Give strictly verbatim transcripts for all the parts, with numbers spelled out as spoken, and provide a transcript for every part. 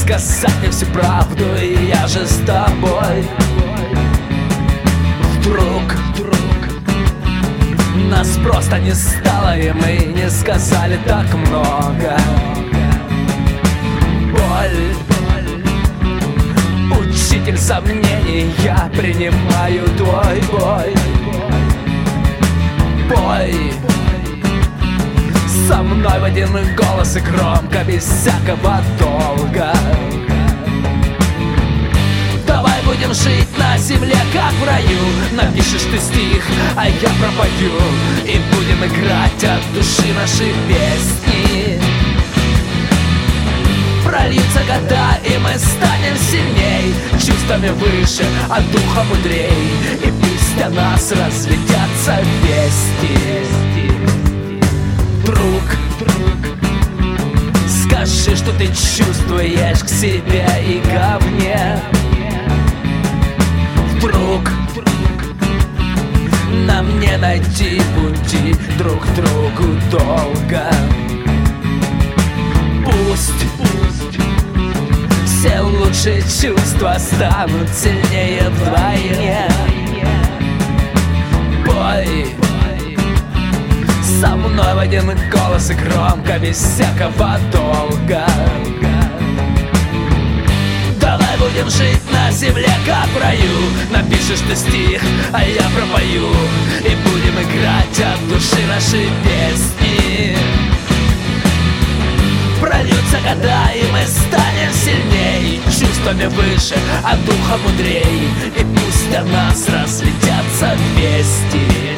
сказать мне всю правду, и я же с тобой. Вдруг, вдруг нас просто не стало, и мы не сказали так много. Боль, учитель сомнений, я принимаю твой бой. Бой со мной в один голос и громко, без всякого долга. Давай будем жить на земле, как в раю. Напишешь ты стих, а я пропою, и будем играть от души наши песни. Прольются года, и мы станем сильней, чувствами выше, а духа мудрей. И пусть о нас разлетятся вести. Друг, друг, скажи, что ты чувствуешь к себе и ко мне. Вдруг нам не найти пути друг к другу долго. Пусть, пусть все лучшие чувства станут сильнее вдвойне. Бой со мной в один голос и громко, без всякого долга. Давай будем жить на земле, как в раю. Напишешь ты стих, а я пропою, и будем играть от души наши песни. Прольются года, и мы станем сильней, чувствами выше, а духа мудрей. И пусть о нас разлетятся вести.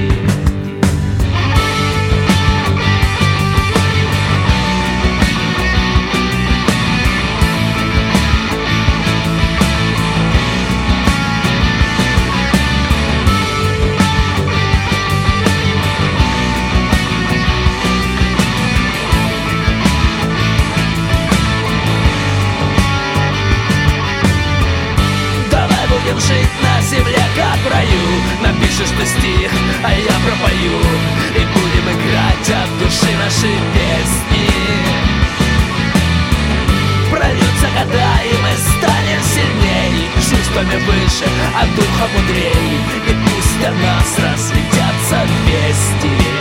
Будем жить на земле, как в раю. Напишешь ты стих, а я пропою, и будем играть от души наши песни. Прольются года, и мы станем сильней, чувствами выше, а духа мудрей. И пусть о нас разлетятся вести.